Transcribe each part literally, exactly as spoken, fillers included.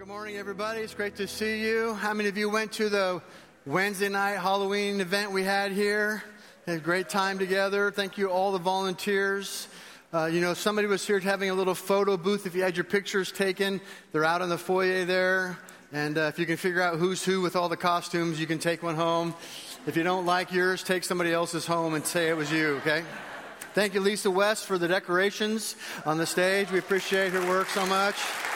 Good morning, everybody. It's great to see you. How many of you went to the Wednesday night Halloween event we had here? Had a great time together. Thank you, all the volunteers. Uh, you know, somebody was here having a little photo booth. If you had your pictures taken, they're out in the foyer there. And uh, if you can figure out who's who with all the costumes, you can take one home. If you don't like yours, take somebody else's home and say it was you, okay? Thank you, Lisa West, for the decorations on the stage. We appreciate her work so much.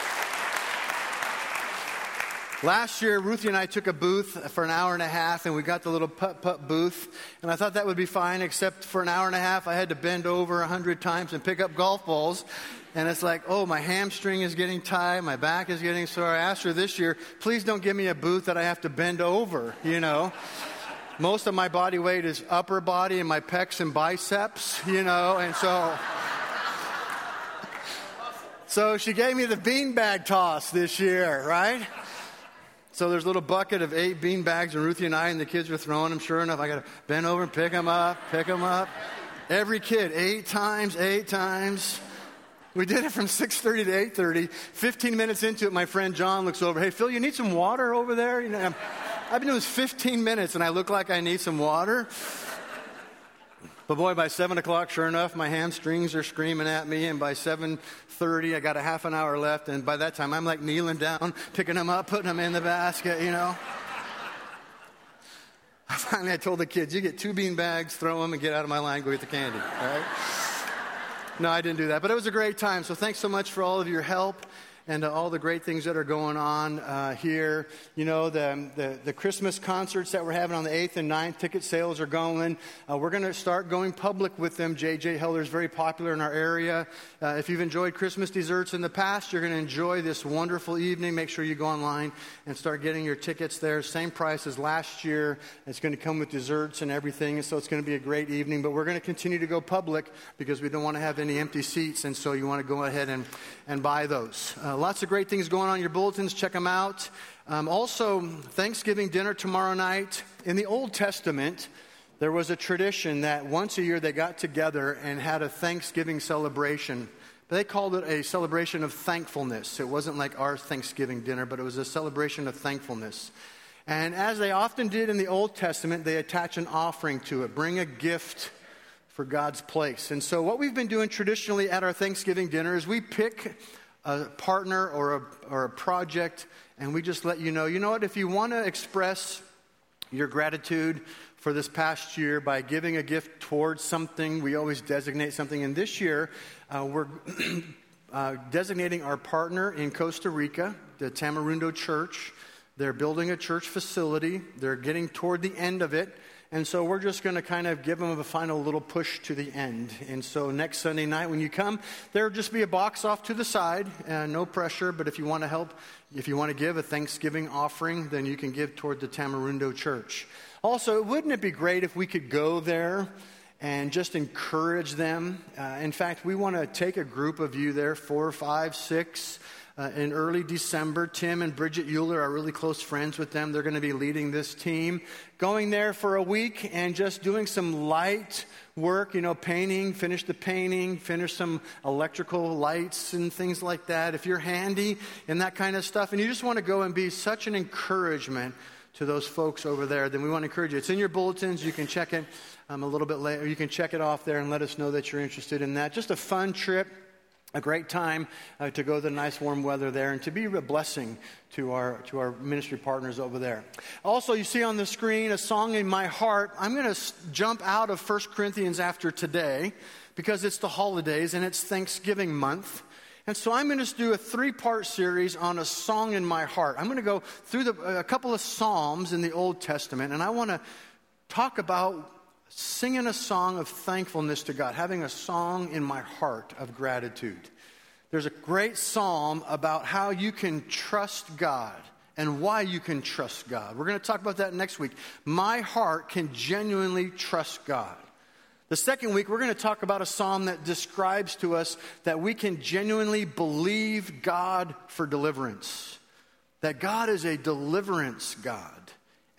Last year, Ruthie and I took a booth for an hour and a half, and we got the little putt-putt booth, and I thought that would be fine, except for an hour and a half, I had to bend over a hundred times and pick up golf balls, and it's like, oh, my hamstring is getting tight, my back is getting sore. I asked her this year, please don't give me a booth that I have to bend over, you know. Most of my body weight is upper body and my pecs and biceps, you know, and so... So she gave me the beanbag toss this year, right? So there's a little bucket of eight bean bags, and Ruthie and I and the kids were throwing them. Sure enough, I got to bend over and pick them up, pick them up. Every kid, eight times, eight times. We did it from six thirty to eight thirty. fifteen minutes into it, my friend John looks over. Hey, Phil, you need some water over there? You know, I'm, I've been doing this fifteen minutes, and I look like I need some water. But boy, by seven o'clock, sure enough, my hamstrings are screaming at me, and by seven thirty, I got a half an hour left, and by that time, I'm like kneeling down, picking them up, putting them in the basket, you know. Finally, I told the kids, you get two bean bags, throw them, and get out of my line, go get the candy, all right? No, I didn't do that, but it was a great time, so thanks so much for all of your help and uh, all the great things that are going on uh, here. You know, the, the the Christmas concerts that we're having on the eighth and ninth, ticket sales are going. Uh, we're going to start going public with them. J J Heller is very popular in our area. Uh, if you've enjoyed Christmas desserts in the past, you're going to enjoy this wonderful evening. Make sure you go online and start getting your tickets there. Same price as last year. It's going to come with desserts and everything, and so it's going to be a great evening. But we're going to continue to go public because we don't want to have any empty seats, and so you want to go ahead and, and buy those. Uh, Lots of great things going on in your bulletins. Check them out. Um, also, Thanksgiving dinner tomorrow night. In the Old Testament, there was a tradition that once a year they got together and had a Thanksgiving celebration. But they called it a celebration of thankfulness. It wasn't like our Thanksgiving dinner, but it was a celebration of thankfulness. And as they often did in the Old Testament, they attach an offering to it. Bring a gift for God's place. And so what we've been doing traditionally at our Thanksgiving dinner is we pick a partner or a, or a project, and we just let you know, you know what, if you want to express your gratitude for this past year by giving a gift towards something, we always designate something. And this year, uh, we're uh, designating our partner in Costa Rica, the Tamarundo Church. They're building a church facility. They're getting toward the end of it. And so we're just going to kind of give them a final little push to the end. And so next Sunday night when you come, there'll just be a box off to the side. Uh, no pressure, but if you want to help, if you want to give a Thanksgiving offering, then you can give toward the Tamarundo Church. Also, wouldn't it be great if we could go there and just encourage them? Uh, in fact, we want to take a group of you there, four, five, six, Uh, in early December. Tim and Bridget Euler are really close friends with them. They're going to be leading this team. Going there for a week and just doing some light work, you know, painting, finish the painting, finish some electrical lights and things like that. If you're handy and that kind of stuff, and you just want to go and be such an encouragement to those folks over there, then we want to encourage you. It's in your bulletins. You can check it um, a little bit later. You can check it off there and let us know that you're interested in that. Just a fun trip. A great time uh, to go to the nice warm weather there and to be a blessing to our to our ministry partners over there. Also, you see on the screen a song in my heart. I'm going to s- jump out of First Corinthians after today because it's the holidays and it's Thanksgiving month. And so I'm going to do a three-part series on a song in my heart. I'm going to go through the, a couple of Psalms in the Old Testament, and I want to talk about singing a song of thankfulness to God, having a song in my heart of gratitude. There's a great psalm about how you can trust God and why you can trust God. We're going to talk about that next week. My heart can genuinely trust God. The second week, we're going to talk about a psalm that describes to us that we can genuinely believe God for deliverance, that God is a deliverance God.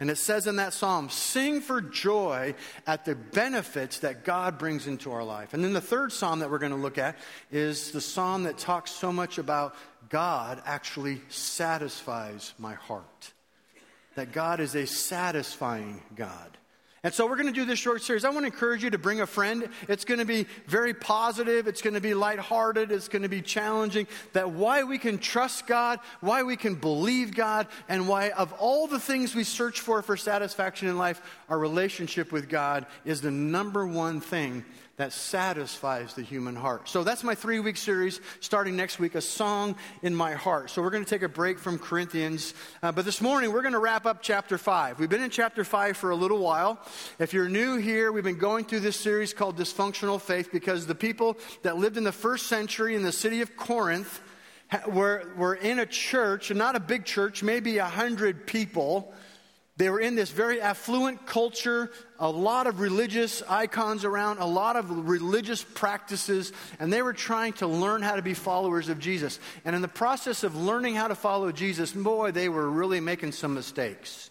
And it says in that psalm, sing for joy at the benefits that God brings into our life. And then the third psalm that we're going to look at is the psalm that talks so much about God actually satisfies my heart. That God is a satisfying God. And so we're going to do this short series. I want to encourage you to bring a friend. It's going to be very positive. It's going to be lighthearted. It's going to be challenging. That why we can trust God, why we can believe God, and why of all the things we search for for satisfaction in life, our relationship with God is the number one thing that satisfies the human heart. So that's my three-week series, starting next week, A Song in My Heart. So we're going to take a break from Corinthians. Uh, but this morning, we're going to wrap up chapter five. We've been in chapter five for a little while. If you're new here, we've been going through this series called Dysfunctional Faith because the people that lived in the first century in the city of Corinth were, were in a church, and not a big church, maybe a hundred people. They were in this very affluent culture, a lot of religious icons around, a lot of religious practices, and they were trying to learn how to be followers of Jesus. And in the process of learning how to follow Jesus, boy, they were really making some mistakes.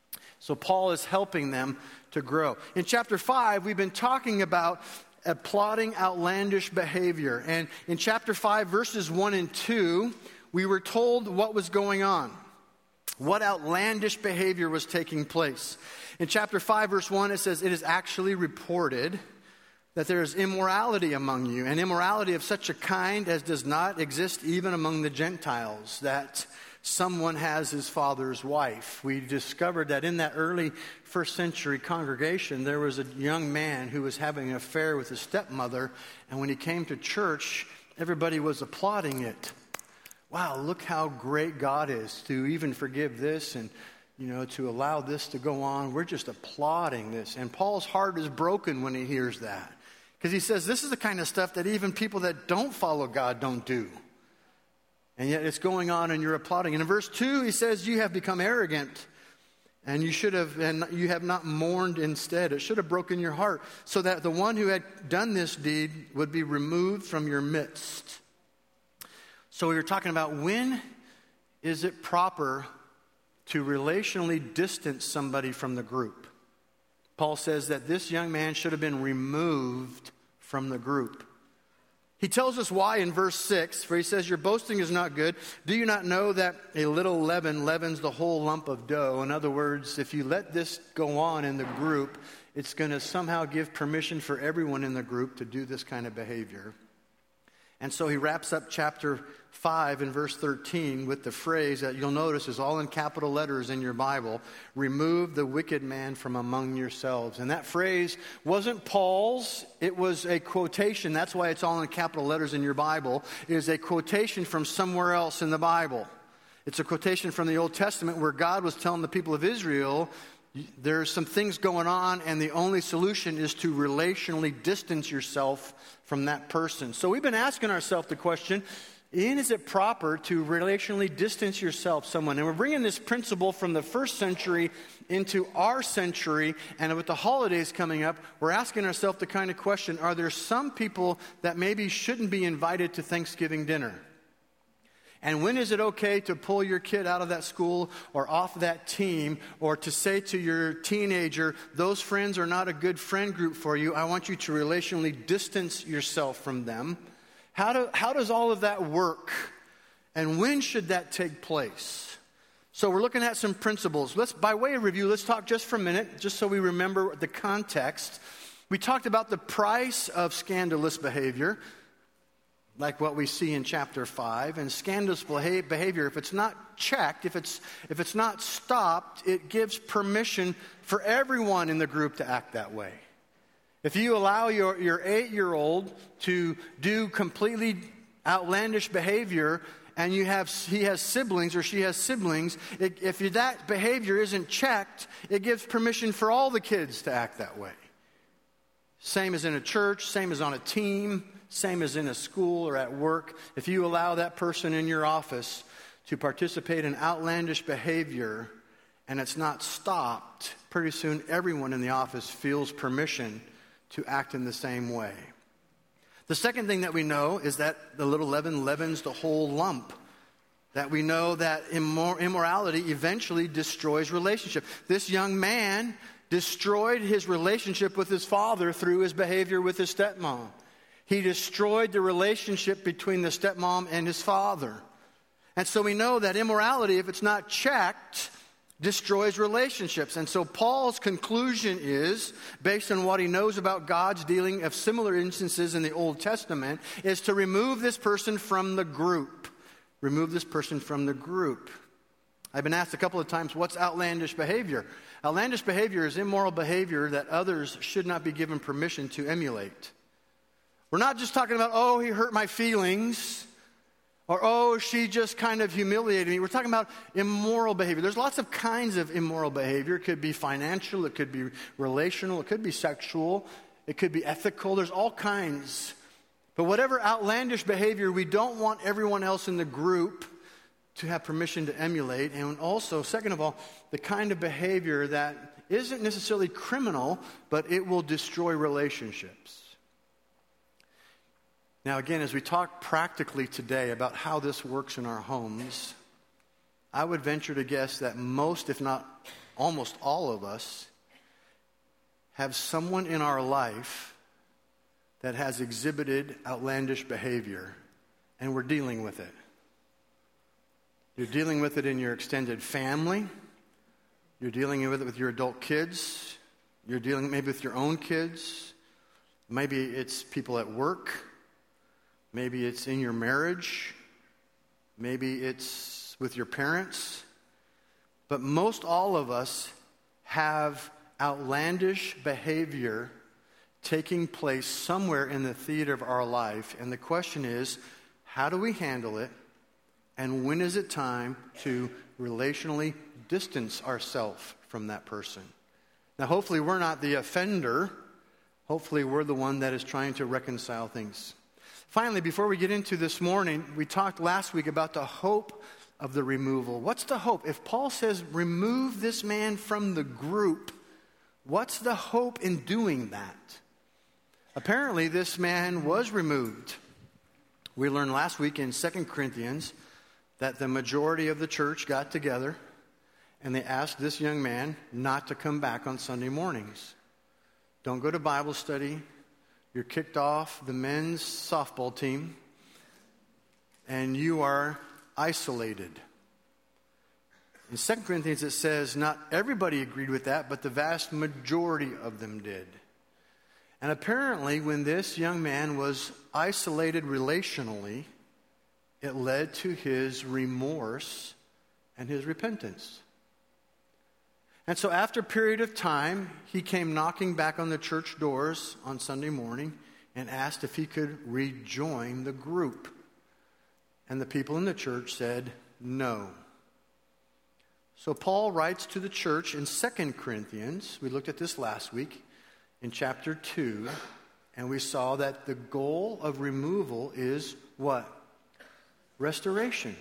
So Paul is helping them to grow. In chapter five, we've been talking about applauding outlandish behavior. And in chapter five, verses one and two, we were told what was going on. What outlandish behavior was taking place. In chapter five, verse one, it says, it is actually reported that there is immorality among you, and immorality of such a kind as does not exist even among the Gentiles, that someone has his father's wife. We discovered that in that early first century congregation, there was a young man who was having an affair with his stepmother, and when he came to church, everybody was applauding it. Wow, look how great God is to even forgive this and, you know, to allow this to go on. We're just applauding this. And Paul's heart is broken when he hears that. Because he says this is the kind of stuff that even people that don't follow God don't do. And yet it's going on and you're applauding. And in verse two, he says, you have become arrogant. And you should have, and you have not mourned instead. It should have broken your heart. So that the one who had done this deed would be removed from your midst. So we were talking about when is it proper to relationally distance somebody from the group. Paul says that this young man should have been removed from the group. He tells us why in verse six, where he says, your boasting is not good. Do you not know that a little leaven leavens the whole lump of dough? In other words, if you let this go on in the group, it's going to somehow give permission for everyone in the group to do this kind of behavior. And so he wraps up chapter five in verse thirteen with the phrase that you'll notice is all in capital letters in your Bible, remove the wicked man from among yourselves. And that phrase wasn't Paul's, it was a quotation. That's why it's all in capital letters in your Bible. It is a quotation from somewhere else in the Bible. It's a quotation from the Old Testament where God was telling the people of Israel, there's some things going on, and the only solution is to relationally distance yourself from that person. So we've been asking ourselves the question, Ian, is it proper to relationally distance yourself from someone? And we're bringing this principle from the first century into our century, and with the holidays coming up, we're asking ourselves the kind of question, are there some people that maybe shouldn't be invited to Thanksgiving dinner? And when is it okay to pull your kid out of that school or off that team, or to say to your teenager, those friends are not a good friend group for you. I want you to relationally distance yourself from them. How do, how does all of that work? And when should that take place? So we're looking at some principles. Let's, by way of review, let's talk just for a minute, just so we remember the context. We talked about the price of scandalous behavior, like what we see in chapter five. And scandalous behavior, if it's not checked, if it's if it's not stopped, it gives permission for everyone in the group to act that way. If you allow your, your eight-year-old to do completely outlandish behavior, and you have he has siblings or she has siblings, it, if that behavior isn't checked, it gives permission for all the kids to act that way. Same as in a church, same as on a team, same as in a school or at work. If you allow that person in your office to participate in outlandish behavior and it's not stopped, pretty soon everyone in the office feels permission to act in the same way. The second thing that we know is that the little leaven leavens the whole lump. that we know that immor- immorality eventually destroys relationship. This young man destroyed his relationship with his father through his behavior with his stepmom. He destroyed the relationship between the stepmom and his father. And so we know that immorality, if it's not checked, destroys relationships. And so Paul's conclusion is, based on what he knows about God's dealing of similar instances in the Old Testament, is to remove this person from the group. Remove this person from the group. I've been asked a couple of times, what's outlandish behavior? Outlandish behavior is immoral behavior that others should not be given permission to emulate. We're not just talking about, oh, he hurt my feelings, or, oh, she just kind of humiliated me. We're talking about immoral behavior. There's lots of kinds of immoral behavior. It could be financial, it could be relational, it could be sexual, it could be ethical. There's all kinds. But whatever outlandish behavior, we don't want everyone else in the group to have permission to emulate. And also, second of all, the kind of behavior that isn't necessarily criminal, but it will destroy relationships. Now, again, as we talk practically today about how this works in our homes, I would venture to guess that most, if not almost all of us, have someone in our life that has exhibited outlandish behavior, and we're dealing with it. You're dealing with it in your extended family. You're dealing with it with your adult kids. You're dealing maybe with your own kids. Maybe it's people at work. Maybe it's in your marriage. Maybe it's with your parents. But most all of us have outlandish behavior taking place somewhere in the theater of our life. And the question is, how do we handle it? And when is it time to relationally distance ourselves from that person? Now, hopefully we're not the offender. Hopefully we're the one that is trying to reconcile things. Finally, before we get into this morning, we talked last week about the hope of the removal. What's the hope? If Paul says, remove this man from the group, what's the hope in doing that? Apparently, this man was removed. We learned last week in Second Corinthians that the majority of the church got together and they asked this young man not to come back on Sunday mornings. Don't go to Bible study. You're kicked off the men's softball team, and you are isolated. In Second Corinthians it says not everybody agreed with that, but the vast majority of them did. And apparently when this young man was isolated relationally, it led to his remorse and his repentance. And so after a period of time, he came knocking back on the church doors on Sunday morning and asked if he could rejoin the group. And the people in the church said no. So Paul writes to the church in Second Corinthians. We looked at this last week in chapter two, and we saw that the goal of removal is what? Restoration.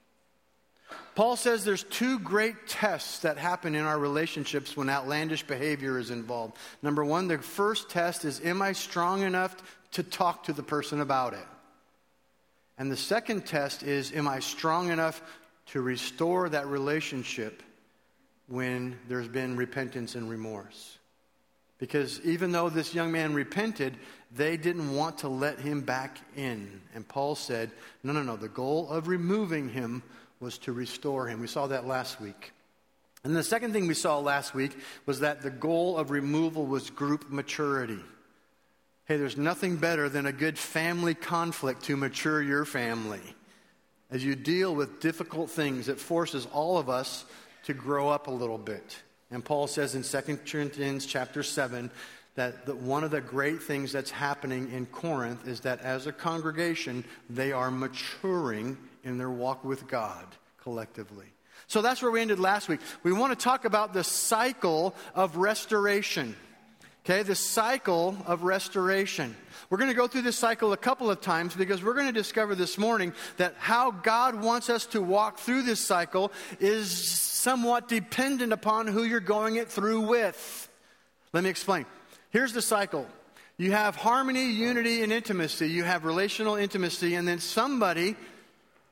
Paul says there's two great tests that happen in our relationships when outlandish behavior is involved. Number one, the first test is, am I strong enough to talk to the person about it? And the second test is, am I strong enough to restore that relationship when there's been repentance and remorse? Because even though this young man repented, they didn't want to let him back in. And Paul said, no, no, no, the goal of removing him was to restore him. We saw that last week. And the second thing we saw last week was that the goal of removal was group maturity. Hey, there's nothing better than a good family conflict to mature your family. As you deal with difficult things, it forces all of us to grow up a little bit. And Paul says in Second Corinthians chapter seven that the, one of the great things that's happening in Corinth is that as a congregation, they are maturing in their walk with God collectively. So that's where we ended last week. We want to talk about the cycle of restoration. Okay, the cycle of restoration. We're going to go through this cycle a couple of times because we're going to discover this morning that how God wants us to walk through this cycle is somewhat dependent upon who you're going it through with. Let me explain. Here's the cycle. You have harmony, unity, and intimacy. You have relational intimacy, and then somebody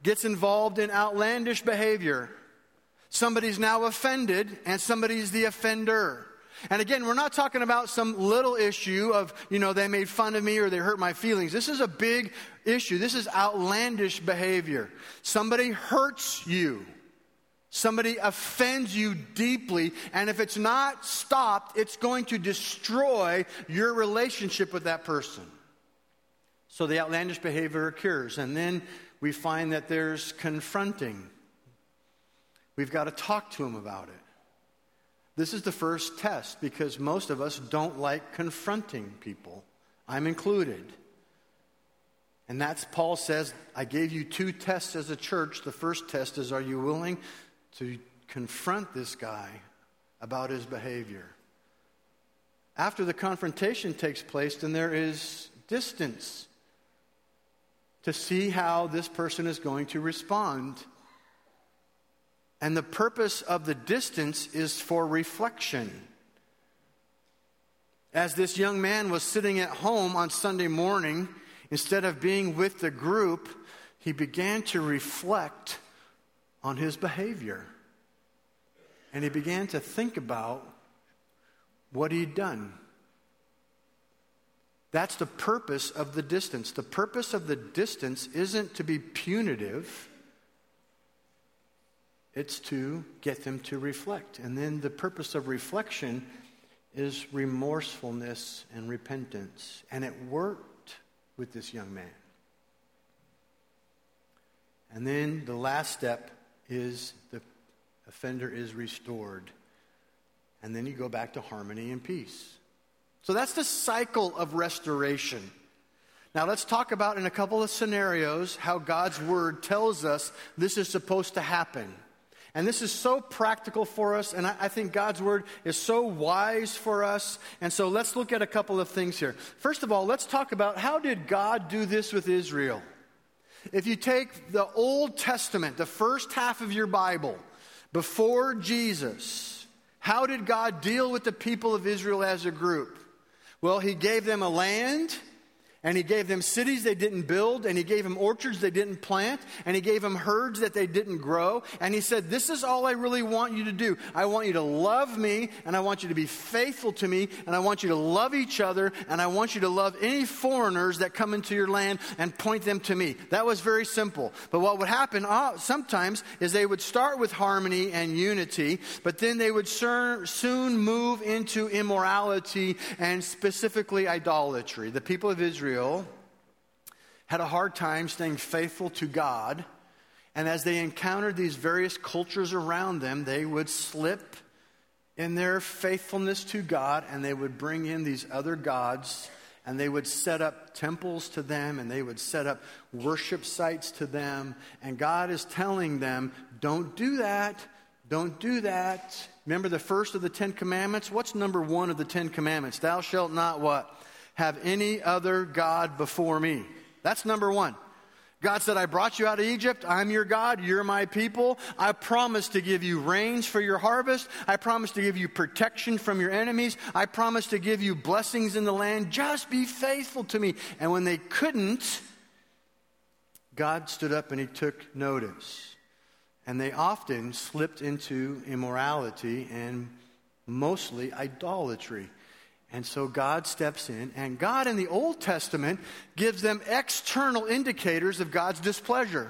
gets involved in outlandish behavior. Somebody's now offended, and somebody's the offender. And again, we're not talking about some little issue of, you know, they made fun of me or they hurt my feelings. This is a big issue. This is outlandish behavior. Somebody hurts you. Somebody offends you deeply. And if it's not stopped, it's going to destroy your relationship with that person. So the outlandish behavior occurs. And then we find that there's confronting. We've got to talk to them about it. This is the first test because most of us don't like confronting people. I'm included. And that's, Paul says, I gave you two tests as a church. The first test is, are you willing to confront this guy about his behavior? After the confrontation takes place, then there is distance to see how this person is going to respond. And the purpose of the distance is for reflection. As this young man was sitting at home on Sunday morning, instead of being with the group, he began to reflect on his behavior. And he began to think about what he'd done. That's the purpose of the distance. The purpose of the distance isn't to be punitive. It's to get them to reflect. And then the purpose of reflection is remorsefulness and repentance. And it worked with this young man. And then the last step is the offender is restored. And then you go back to harmony and peace. So that's the cycle of restoration. Now let's talk about in a couple of scenarios how God's Word tells us this is supposed to happen. And this is so practical for us, and I, I think God's Word is so wise for us. And so let's look at a couple of things here. First of all, let's talk about how did God do this with Israel? If you take the Old Testament, the first half of your Bible, before Jesus, how did God deal with the people of Israel as a group? Well, He gave them a land. And He gave them cities they didn't build. And He gave them orchards they didn't plant. And He gave them herds that they didn't grow. And He said, this is all I really want you to do. I want you to love me. And I want you to be faithful to me. And I want you to love each other. And I want you to love any foreigners that come into your land and point them to me. That was very simple. But what would happen uh, sometimes is they would start with harmony and unity. But then they would sur- soon move into immorality and specifically idolatry. The people of Israel had a hard time staying faithful to God, and as they encountered these various cultures around them, they would slip in their faithfulness to God, and they would bring in these other gods, and they would set up temples to them, and they would set up worship sites to them, and God is telling them, don't do that, don't do that. Remember the first of the Ten Commandments? What's number one of the Ten Commandments? Thou shalt not what? Have any other God before me. That's number one. God said, I brought you out of Egypt. I'm your God. You're my people. I promise to give you rains for your harvest. I promise to give you protection from your enemies. I promise to give you blessings in the land. Just be faithful to me. And when they couldn't, God stood up and He took notice. And they often slipped into immorality and mostly idolatry. And so God steps in, and God in the Old Testament gives them external indicators of God's displeasure.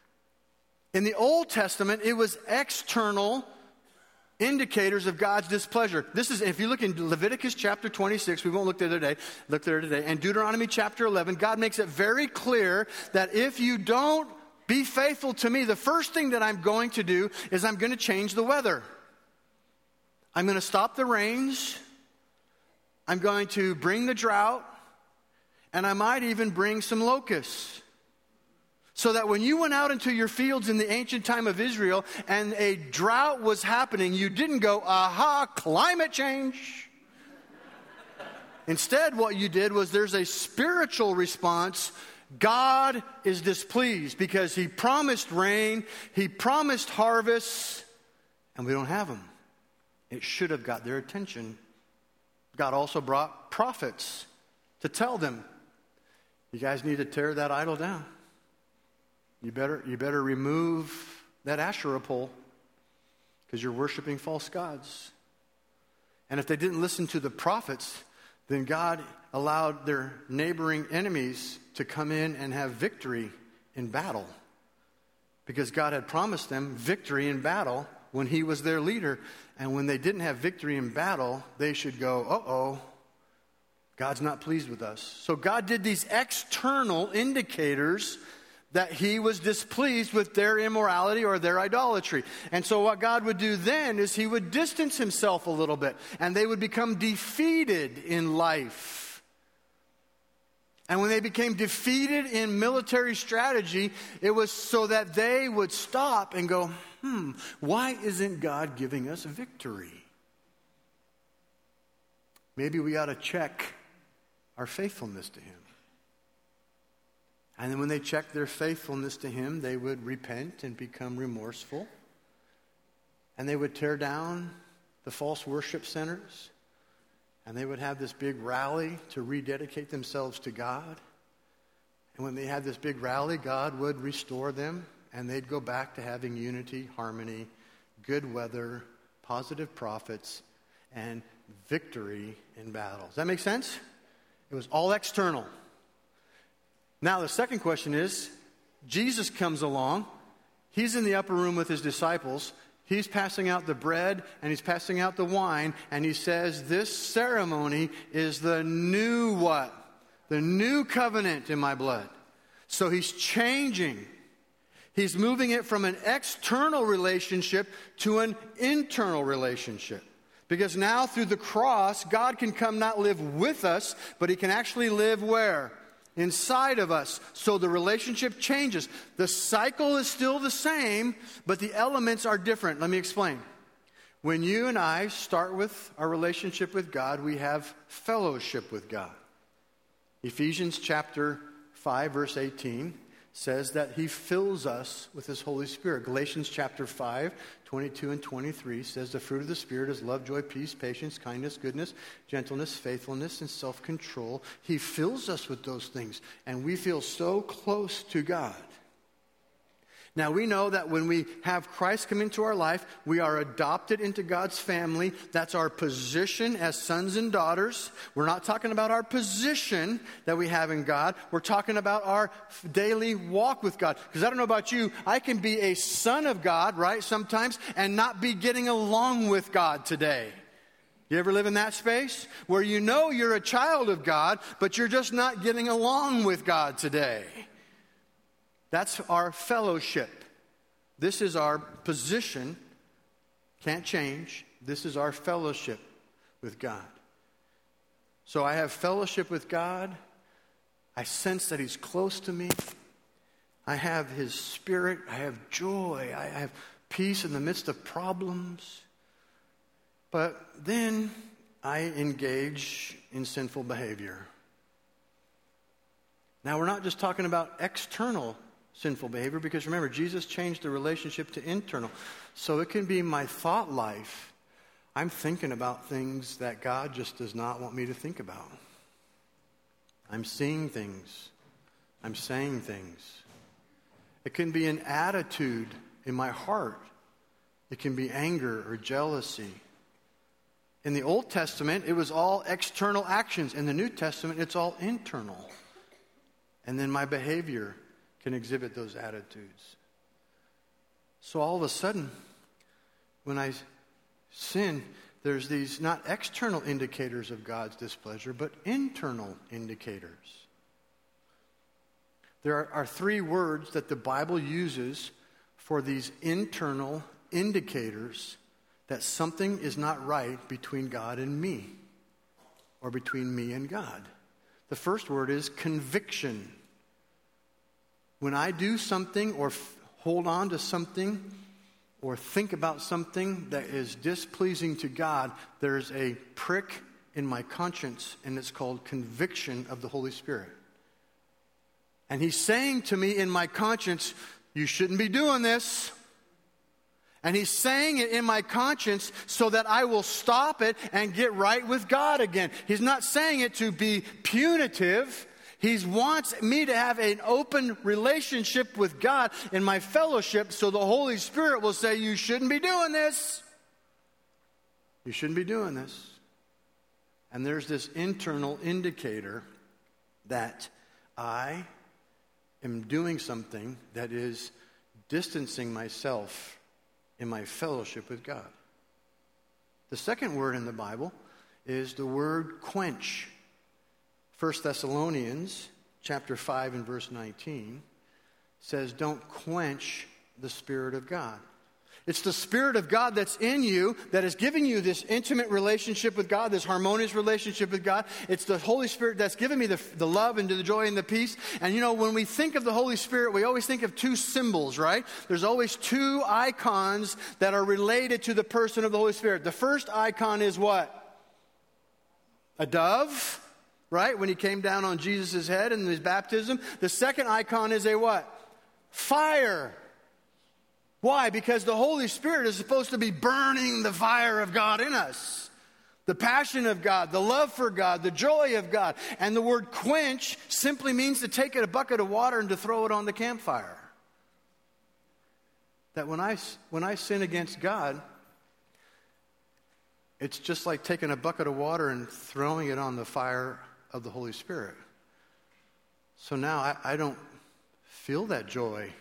In the Old Testament, it was external indicators of God's displeasure. This is, if you look in Leviticus chapter twenty-six, we won't look there today, look there today, and Deuteronomy chapter eleven, God makes it very clear that if you don't be faithful to me, the first thing that I'm going to do is I'm going to change the weather. I'm going to stop the rains. I'm going to bring the drought, and I might even bring some locusts. So that when you went out into your fields in the ancient time of Israel and a drought was happening, you didn't go, aha, climate change. Instead, what you did was there's a spiritual response. God is displeased because He promised rain, He promised harvests, and we don't have them. It should have got their attention. God also brought prophets to tell them, you guys need to tear that idol down. you better, you better remove that Asherah pole because you're worshiping false gods. And if they didn't listen to the prophets, then God allowed their neighboring enemies to come in and have victory in battle. Because God had promised them victory in battle when he was their leader. And when they didn't have victory in battle, they should go, uh-oh, God's not pleased with us. So God did these external indicators that he was displeased with their immorality or their idolatry. And so what God would do then is he would distance himself a little bit, and they would become defeated in life. And when they became defeated in military strategy, it was so that they would stop and go, hmm, why isn't God giving us victory? Maybe we ought to check our faithfulness to him. And then when they checked their faithfulness to him, they would repent and become remorseful. And they would tear down the false worship centers. And they would have this big rally to rededicate themselves to God. And when they had this big rally, God would restore them. And they'd go back to having unity, harmony, good weather, positive prophets, and victory in battle. Does that make sense? It was all external. Now, the second question is, Jesus comes along. He's in the upper room with his disciples. He's passing out the bread and he's passing out the wine. And he says, this ceremony is the new what? The new covenant in my blood. So he's changing. He's moving it from an external relationship to an internal relationship. Because now through the cross, God can come not live with us, but he can actually live where? Inside of us. So the relationship changes. The cycle is still the same, but the elements are different. Let me explain. When you and I start with our relationship with God, we have fellowship with God. Ephesians chapter five, verse eighteen says that he fills us with his Holy Spirit. Galatians chapter five, twenty-two and twenty-three says the fruit of the Spirit is love, joy, peace, patience, kindness, goodness, gentleness, faithfulness, and self-control. He fills us with those things, and we feel so close to God. Now, we know that when we have Christ come into our life, we are adopted into God's family. That's our position as sons and daughters. We're not talking about our position that we have in God. We're talking about our daily walk with God. Because I don't know about you, I can be a son of God, right, sometimes, and not be getting along with God today. You ever live in that space? Where you know you're a child of God, but you're just not getting along with God today. That's our fellowship. This is our position. Can't change. This is our fellowship with God. So I have fellowship with God. I sense that he's close to me. I have his spirit. I have joy. I have peace in the midst of problems. But then I engage in sinful behavior. Now, we're not just talking about external sinful behavior, because remember, Jesus changed the relationship to internal. So it can be my thought life. I'm thinking about things that God just does not want me to think about. I'm seeing things. I'm saying things. It can be an attitude in my heart. It can be anger or jealousy. In the Old Testament, it was all external actions. In the New Testament, it's all internal. And then my behavior can exhibit those attitudes. So all of a sudden, when I sin, there's these not external indicators of God's displeasure, but internal indicators. There are, are three words that the Bible uses for these internal indicators that something is not right between God and me, or between me and God. The first word is conviction. When I do something or f- hold on to something or think about something that is displeasing to God, there's a prick in my conscience, and it's called conviction of the Holy Spirit. And he's saying to me in my conscience, you shouldn't be doing this. And he's saying it in my conscience so that I will stop it and get right with God again. He's not saying it to be punitive. He wants me to have an open relationship with God in my fellowship, so the Holy Spirit will say, you shouldn't be doing this. You shouldn't be doing this. And there's this internal indicator that I am doing something that is distancing myself in my fellowship with God. The second word in the Bible is the word quench. First Thessalonians chapter five and verse nineteen says, don't quench the Spirit of God. It's the Spirit of God that's in you that is giving you this intimate relationship with God, this harmonious relationship with God. It's the Holy Spirit that's giving me the, the love and the joy and the peace. And you know, when we think of the Holy Spirit, we always think of two symbols, right? There's always two icons that are related to the person of the Holy Spirit. The first icon is what? A dove, right? When he came down on Jesus' head in his baptism. The second icon is a what? Fire. Why? Because the Holy Spirit is supposed to be burning the fire of God in us. The passion of God, the love for God, the joy of God. And the word quench simply means to take a bucket of water and to throw it on the campfire. That when I, when I sin against God, it's just like taking a bucket of water and throwing it on the fire of the Holy Spirit. So now I, I don't feel that joy.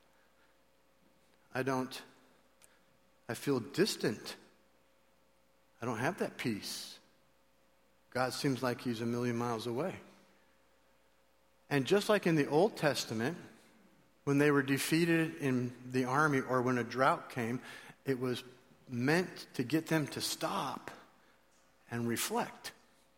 I don't, I feel distant. I don't have that peace. God seems like he's a million miles away. And just like in the Old Testament, when they were defeated in the army or when a drought came, it was meant to get them to stop and reflect.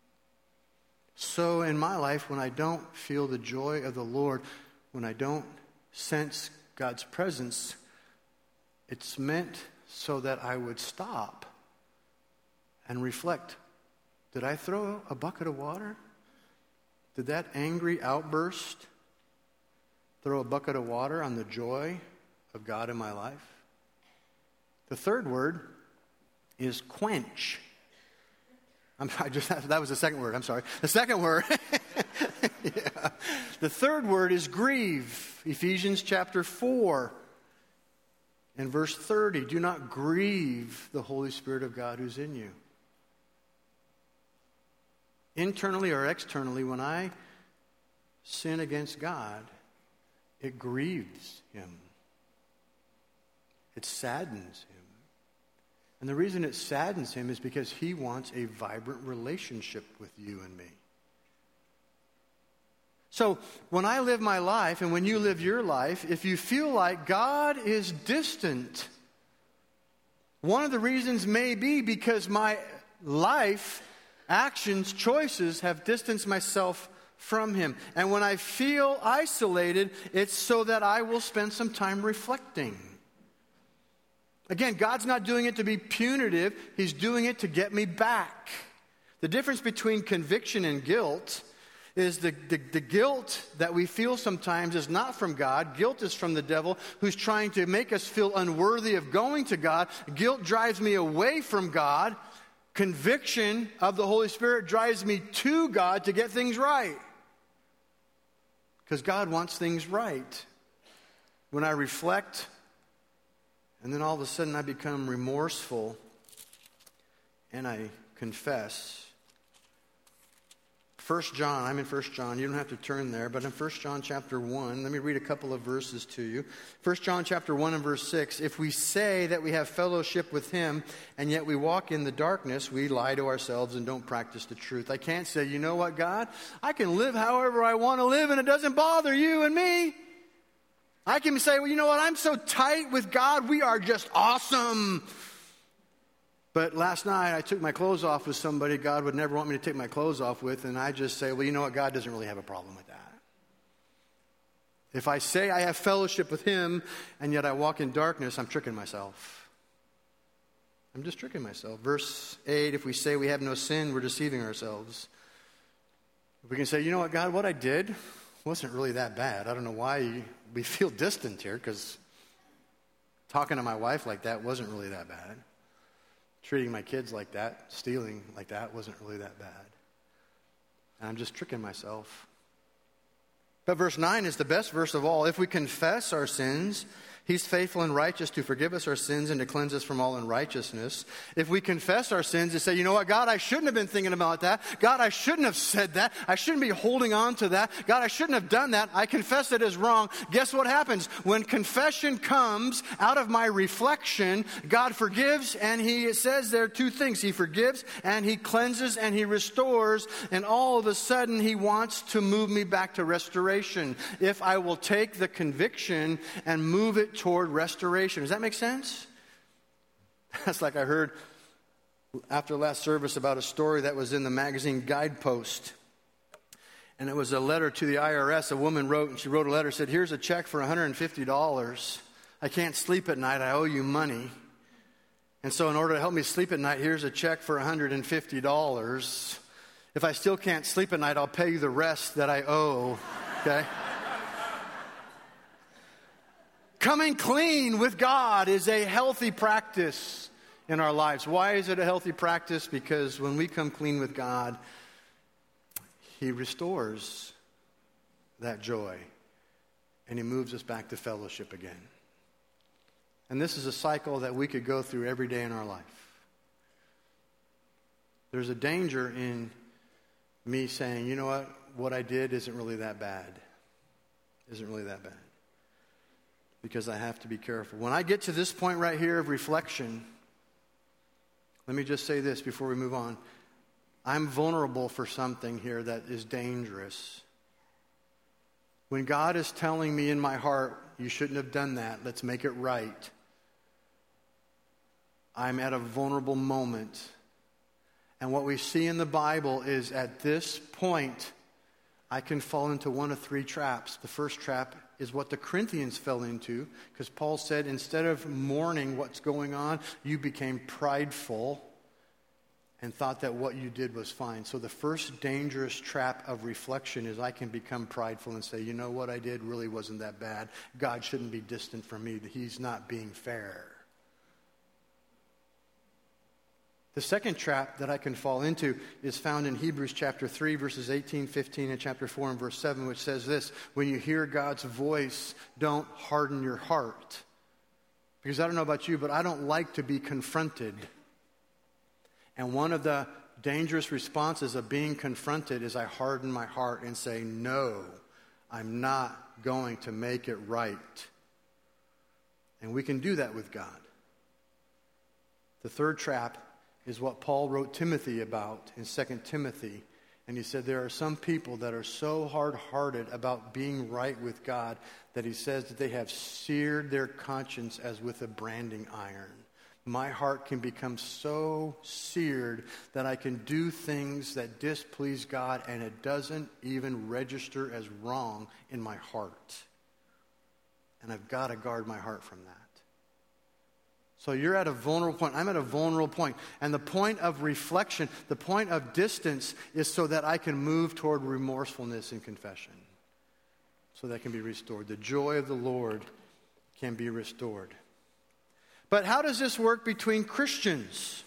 So in my life, when I don't feel the joy of the Lord, when I don't sense God's presence, it's meant so that I would stop and reflect. Did I throw a bucket of water? Did that angry outburst throw a bucket of water on the joy of God in my life? The third word is quench. I'm, I just, that was the second word, I'm sorry. The second word, yeah. The third word is grieve. Ephesians chapter four. In verse thirty, do not grieve the Holy Spirit of God who's in you. Internally or externally, when I sin against God, it grieves him. It saddens him. And the reason it saddens him is because he wants a vibrant relationship with you and me. So when I live my life and when you live your life, if you feel like God is distant, one of the reasons may be because my life, actions, choices have distanced myself from him. And when I feel isolated, it's so that I will spend some time reflecting. Again, God's not doing it to be punitive. He's doing it to get me back. The difference between conviction and guilt is the, the, the guilt that we feel sometimes is not from God. Guilt is from the devil who's trying to make us feel unworthy of going to God. Guilt drives me away from God. Conviction of the Holy Spirit drives me to God to get things right. Because God wants things right. When I reflect, and then all of a sudden I become remorseful, and I confess. First John, I'm in First John. You don't have to turn there, but in First John chapter one, let me read a couple of verses to you. First John chapter one and verse six, if we say that we have fellowship with him and yet we walk in the darkness, we lie to ourselves and don't practice the truth. I can't say, you know what, God? I can live however I want to live and it doesn't bother you and me. I can say, well, you know what? I'm so tight with God. We are just awesome. But last night I took my clothes off with somebody God would never want me to take my clothes off with, and I just say, well, you know what? God doesn't really have a problem with that. If I say I have fellowship with him, and yet I walk in darkness, I'm tricking myself. I'm just tricking myself. Verse eight, if we say we have no sin, we're deceiving ourselves. We can say, you know what, God, what I did wasn't really that bad. I don't know why we feel distant here, because talking to my wife like that wasn't really that bad. Treating my kids like that, stealing like that wasn't really that bad. And I'm just tricking myself. But verse nine is the best verse of all. If we confess our sins, He's faithful and righteous to forgive us our sins and to cleanse us from all unrighteousness. If we confess our sins and say, you know what, God, I shouldn't have been thinking about that. God, I shouldn't have said that. I shouldn't be holding on to that. God, I shouldn't have done that. I confess it as wrong. Guess what happens? When confession comes out of my reflection, God forgives, and He says there are two things. He forgives and He cleanses and He restores, and all of a sudden He wants to move me back to restoration. If I will take the conviction and move it toward restoration. Does that make sense? That's like I heard after last service about a story that was in the magazine Guidepost. And it was a letter to the I R S. A woman wrote, and she wrote a letter, said, here's a check for one hundred fifty dollars. I can't sleep at night. I owe you money. And so in order to help me sleep at night, here's a check for one hundred fifty dollars. If I still can't sleep at night, I'll pay you the rest that I owe. Okay? Coming clean with God is a healthy practice in our lives. Why is it a healthy practice? Because when we come clean with God, He restores that joy, and He moves us back to fellowship again. And this is a cycle that we could go through every day in our life. There's a danger in me saying, you know what, what I did isn't really that bad. Isn't really that bad. Because I have to be careful. When I get to this point right here of reflection, let me just say this before we move on. I'm vulnerable for something here that is dangerous. When God is telling me in my heart, you shouldn't have done that, let's make it right, I'm at a vulnerable moment. And what we see in the Bible is at this point, I can fall into one of three traps. The first trap is what the Corinthians fell into, because Paul said, instead of mourning what's going on, you became prideful and thought that what you did was fine. So the first dangerous trap of reflection is I can become prideful and say, you know, what I did really wasn't that bad. God shouldn't be distant from me. He's not being fair. The second trap that I can fall into is found in Hebrews chapter three, verses eighteen, fifteen, and chapter four and verse seven, which says this: when you hear God's voice, don't harden your heart. Because I don't know about you, but I don't like to be confronted. And one of the dangerous responses of being confronted is I harden my heart and say, no, I'm not going to make it right. And we can do that with God. The third trap is what Paul wrote Timothy about in Second Timothy. And he said there are some people that are so hard-hearted about being right with God that he says that they have seared their conscience as with a branding iron. My heart can become so seared that I can do things that displease God, and it doesn't even register as wrong in my heart. And I've got to guard my heart from that. So you're at a vulnerable point. I'm at a vulnerable point. And the point of reflection, the point of distance, is so that I can move toward remorsefulness in confession. So that can be restored. The joy of the Lord can be restored. But how does this work between Christians?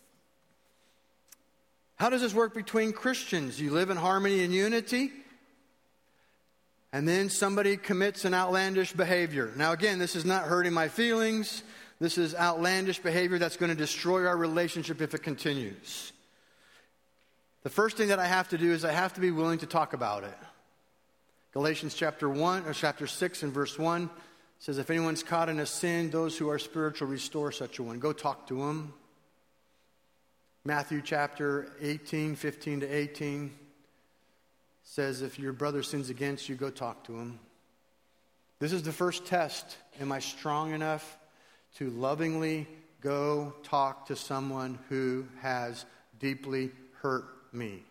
How does this work between Christians? You live in harmony and unity, and then somebody commits an outlandish behavior. Now again, this is not hurting my feelings. This is outlandish behavior that's going to destroy our relationship if it continues. The first thing that I have to do is I have to be willing to talk about it. Galatians chapter one or chapter six and verse one says, if anyone's caught in a sin, those who are spiritual restore such a one. Go talk to him. Matthew chapter eighteen, fifteen to eighteen says, if your brother sins against you, go talk to him. This is the first test. Am I strong enough to lovingly go talk to someone who has deeply hurt me?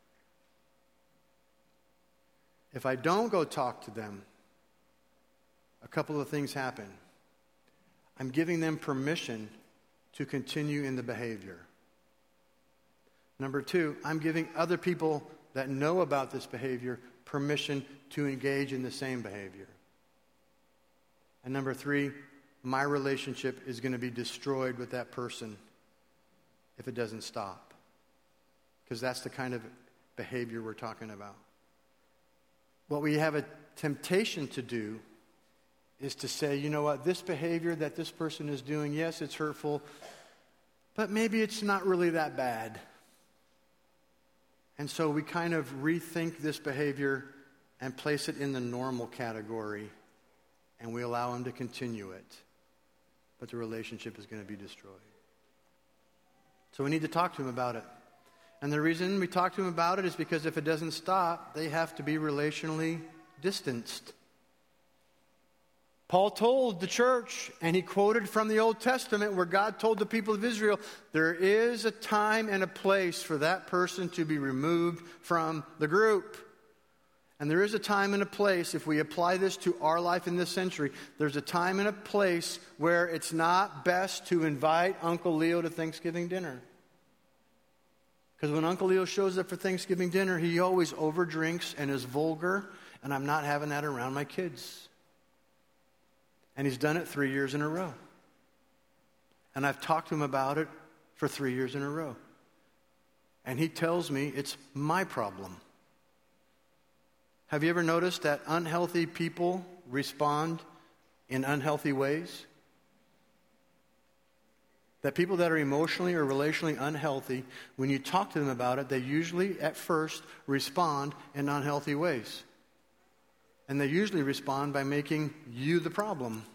If I don't go talk to them, a couple of things happen. I'm giving them permission to continue in the behavior. Number two, I'm giving other people that know about this behavior permission to engage in the same behavior. And number three, my relationship is going to be destroyed with that person if it doesn't stop. Because that's the kind of behavior we're talking about. what we have a temptation to do is to say, you know what, this behavior that this person is doing, yes, it's hurtful, but maybe it's not really that bad. And so we kind of rethink this behavior and place it in the normal category, and we allow him to continue it. But the relationship is going to be destroyed. So we need to talk to him about it. And the reason we talk to him about it is because if it doesn't stop, they have to be relationally distanced. Paul told the church, and he quoted from the Old Testament where God told the people of Israel, there is a time and a place for that person to be removed from the group. And there is a time and a place, if we apply this to our life in this century, there's a time and a place where it's not best to invite Uncle Leo to Thanksgiving dinner. Because when Uncle Leo shows up for Thanksgiving dinner, he always overdrinks and is vulgar, and I'm not having that around my kids. And he's done it three years in a row. And I've talked to him about it for three years in a row. And he tells me it's my problem. Have you ever noticed that unhealthy people respond in unhealthy ways? That people that are emotionally or relationally unhealthy, when you talk to them about it, they usually at first respond in unhealthy ways. And they usually respond by making you the problem.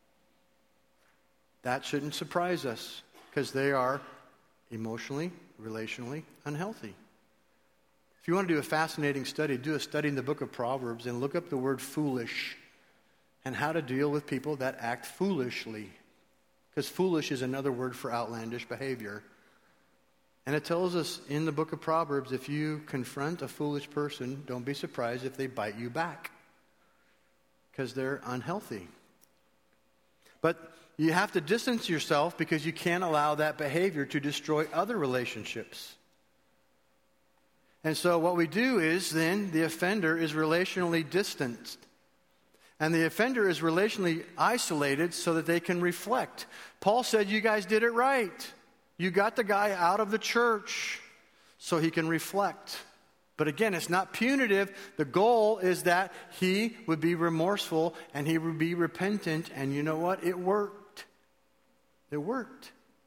That shouldn't surprise us because they are emotionally, relationally unhealthy. If you want to do a fascinating study, do a study in the book of Proverbs and look up the word foolish and how to deal with people that act foolishly. Because foolish is another word for outlandish behavior. And it tells us in the book of Proverbs, if you confront a foolish person, don't be surprised if they bite you back. Because they're unhealthy. But you have to distance yourself because you can't allow that behavior to destroy other relationships. And so what we do is then the offender is relationally distanced. And the offender is relationally isolated so that they can reflect. Paul said, you guys did it right. You got the guy out of the church so he can reflect. But again, it's not punitive. The goal is that he would be remorseful and he would be repentant. And you know what? It worked. It worked.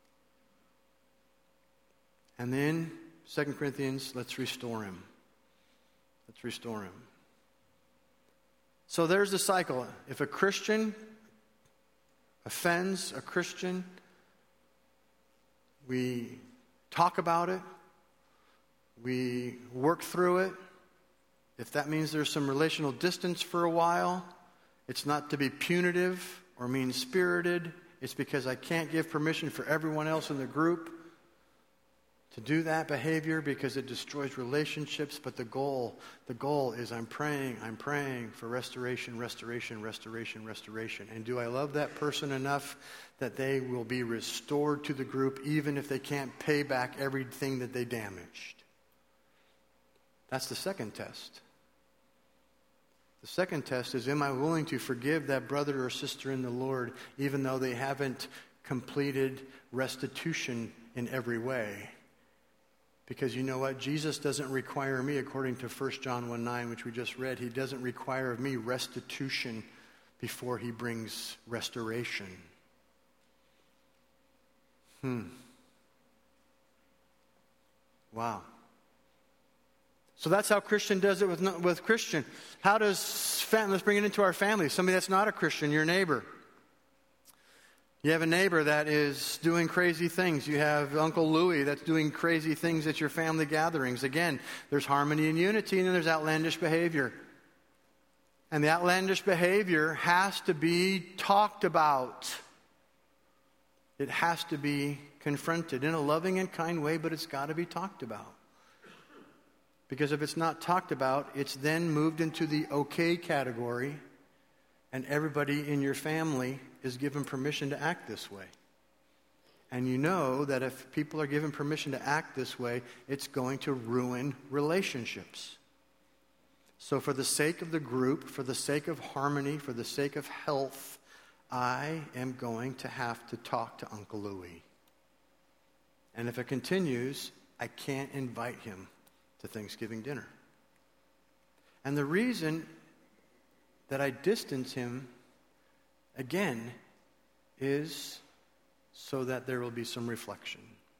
And then, Second Corinthians, let's restore him. Let's restore him. So there's the cycle. If a Christian offends a Christian, we talk about it. We work through it. If that means there's some relational distance for a while, it's not to be punitive or mean-spirited. It's because I can't give permission for everyone else in the group to do that behavior because it destroys relationships. But the goal, the goal is I'm praying, I'm praying for restoration, restoration, restoration, restoration. And do I love that person enough that they will be restored to the group even if they can't pay back everything that they damaged? That's the second test. The second test is, am I willing to forgive that brother or sister in the Lord even though they haven't completed restitution in every way? Because you know what? Jesus doesn't require me, according to First John one nine, which we just read, he doesn't require of me restitution before he brings restoration. Hmm. Wow. So that's how Christian does it with, with Christian. How does, fam- let's bring it into our family. Somebody that's not a Christian, your neighbor. You have a neighbor that is doing crazy things. You have Uncle Louie that's doing crazy things at your family gatherings. Again, there's harmony and unity, and then there's outlandish behavior. And the outlandish behavior has to be talked about. It has to be confronted in a loving and kind way, but it's got to be talked about. Because if it's not talked about, it's then moved into the okay category, and everybody in your family is given permission to act this way. And you know that if people are given permission to act this way, it's going to ruin relationships. So for the sake of the group, for the sake of harmony, for the sake of health, I am going to have to talk to Uncle Louie. And if it continues, I can't invite him to Thanksgiving dinner. And the reason that I distance him again is so that there will be some reflection.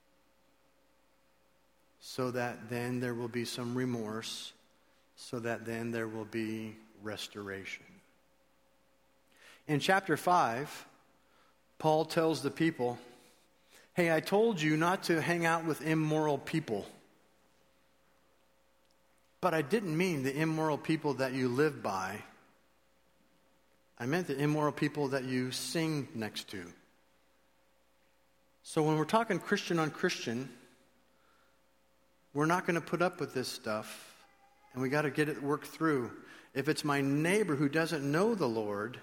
So that then there will be some remorse. So that then there will be restoration. In chapter five, Paul tells the people, hey, I told you not to hang out with immoral people. But I didn't mean the immoral people that you live by. I meant the immoral people that you sing next to. So when we're talking Christian on Christian, we're not going to put up with this stuff, and we got to get it worked through. If it's my neighbor who doesn't know the Lord,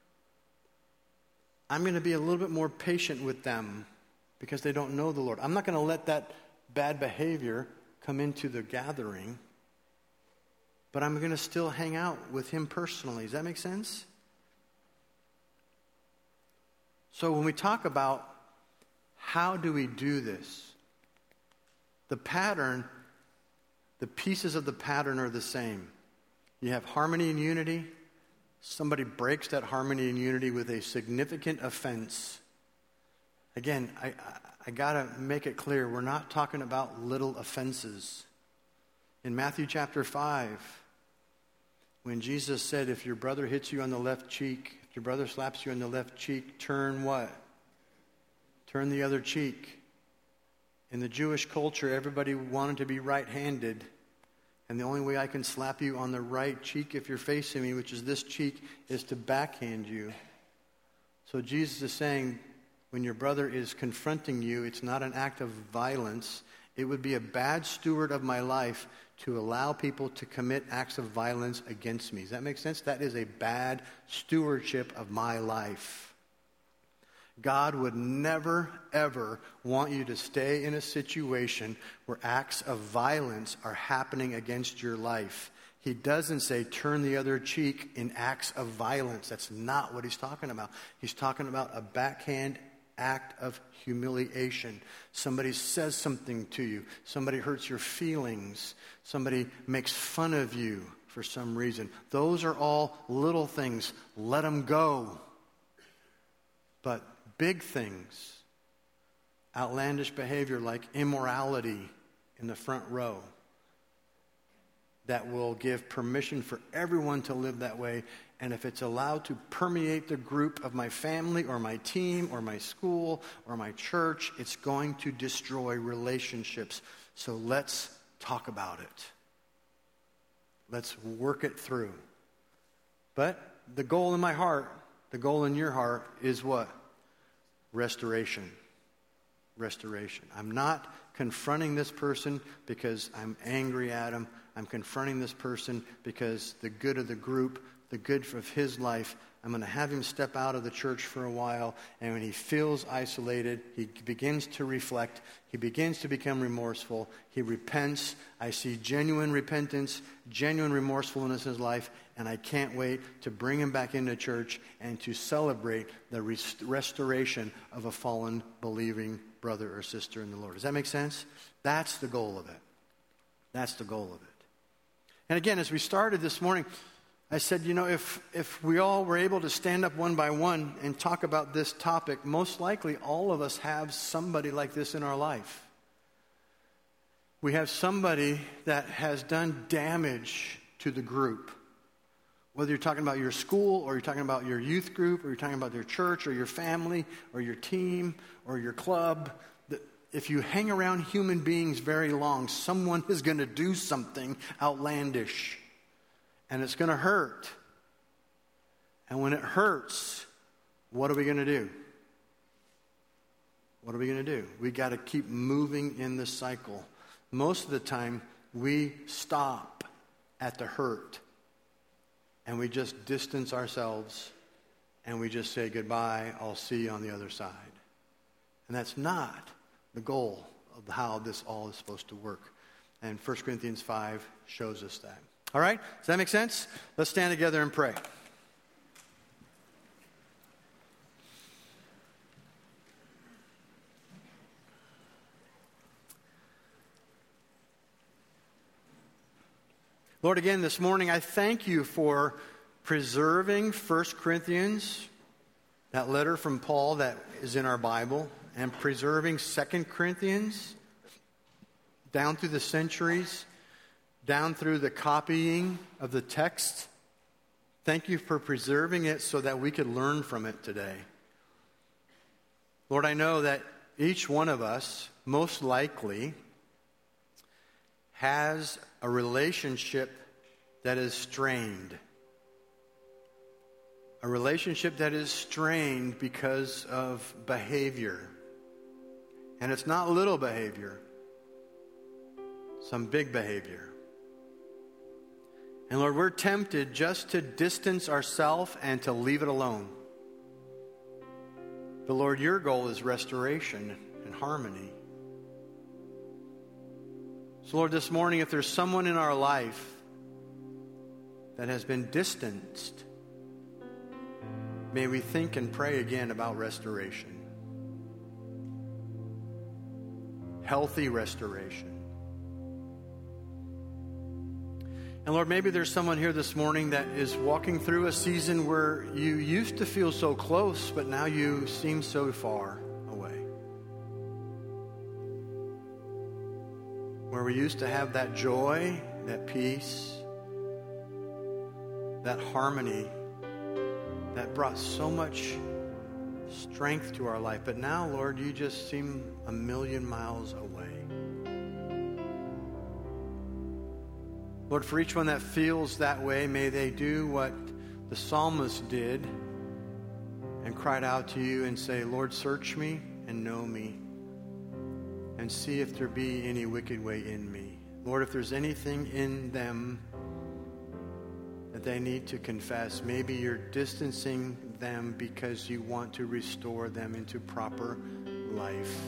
I'm going to be a little bit more patient with them because they don't know the Lord. I'm not going to let that bad behavior come into the gathering, but I'm going to still hang out with him personally. Does that make sense? So when we talk about how do we do this, the pattern, the pieces of the pattern are the same. You have harmony and unity. Somebody breaks that harmony and unity with a significant offense. Again, I, I, I got to make it clear, we're not talking about little offenses. In Matthew chapter five, when Jesus said, if your brother hits you on the left cheek, if your brother slaps you on the left cheek, turn what? Turn the other cheek. In the Jewish culture, everybody wanted to be right-handed. And the only way I can slap you on the right cheek if you're facing me, which is this cheek, is to backhand you. So Jesus is saying, when your brother is confronting you, it's not an act of violence. It would be a bad steward of my life to allow people to commit acts of violence against me. Does that make sense? That is a bad stewardship of my life. God would never, ever want you to stay in a situation where acts of violence are happening against your life. He doesn't say turn the other cheek in acts of violence. That's not what he's talking about. He's talking about a backhand act of humiliation. Somebody says something to you. Somebody hurts your feelings. Somebody makes fun of you for some reason. Those are all little things. Let them go. But big things, outlandish behavior like immorality in the front row, that will give permission for everyone to live that way. And if it's allowed to permeate the group of my family or my team or my school or my church, it's going to destroy relationships. So let's talk about it. Let's work it through. But the goal in my heart, the goal in your heart is what? Restoration. Restoration. I'm not confronting this person because I'm angry at him. I'm confronting this person because the good of the group, the good of his life, I'm going to have him step out of the church for a while, and when he feels isolated, he begins to reflect, he begins to become remorseful, he repents, I see genuine repentance, genuine remorsefulness in his life, and I can't wait to bring him back into church and to celebrate the rest- restoration of a fallen, believing brother or sister in the Lord. Does that make sense? That's the goal of it. That's the goal of it. And again, as we started this morning, I said, you know, if, if we all were able to stand up one by one and talk about this topic, most likely all of us have somebody like this in our life. We have somebody that has done damage to the group. Whether you're talking about your school or you're talking about your youth group or you're talking about your church or your family or your team or your club, if you hang around human beings very long, someone is going to do something outlandish. And it's going to hurt. And when it hurts, what are we going to do? What are we going to do? We got to keep moving in the cycle. Most of the time, we stop at the hurt. And we just distance ourselves. And we just say, goodbye, I'll see you on the other side. And that's not the goal of how this all is supposed to work. And First Corinthians five shows us that. All right? Does that make sense? Let's stand together and pray. Lord, again this morning, I thank you for preserving First Corinthians, that letter from Paul that is in our Bible, and preserving Second Corinthians down through the centuries, down through the copying of the text. Thank you for preserving it so that we could learn from it today. Lord, I know that each one of us most likely has a relationship that is strained. A relationship that is strained because of behavior. And it's not little behavior. Some big behavior. And Lord, we're tempted just to distance ourselves and to leave it alone. But Lord, your goal is restoration and harmony. So Lord, this morning, if there's someone in our life that has been distanced, may we think and pray again about restoration. Healthy restoration. And Lord, maybe there's someone here this morning that is walking through a season where you used to feel so close, but now you seem so far away. Where we used to have that joy, that peace, that harmony that brought so much strength to our life. But now, Lord, you just seem a million miles away. Lord, for each one that feels that way, may they do what the psalmist did and cried out to you and say, Lord, search me and know me and see if there be any wicked way in me. Lord, if there's anything in them that they need to confess, maybe you're distancing them because you want to restore them into proper life.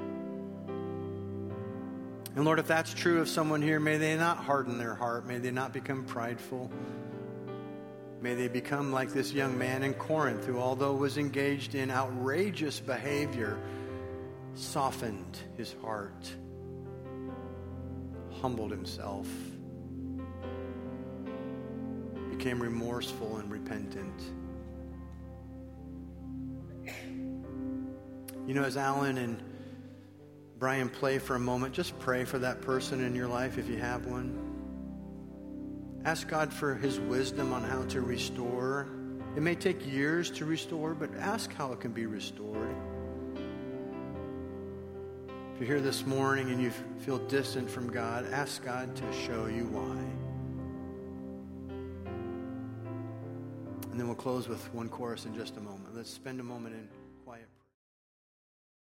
And Lord, if that's true of someone here, may they not harden their heart. May they not become prideful. May they become like this young man in Corinth who, although was engaged in outrageous behavior, softened his heart, humbled himself, became remorseful and repentant. You know, as Alan and Brian play for a moment, just pray for that person in your life if you have one. Ask God for his wisdom on how to restore. It may take years to restore, but ask how it can be restored. If you're here this morning and you feel distant from God, ask God to show you why. And then we'll close with one chorus in just a moment. Let's spend a moment in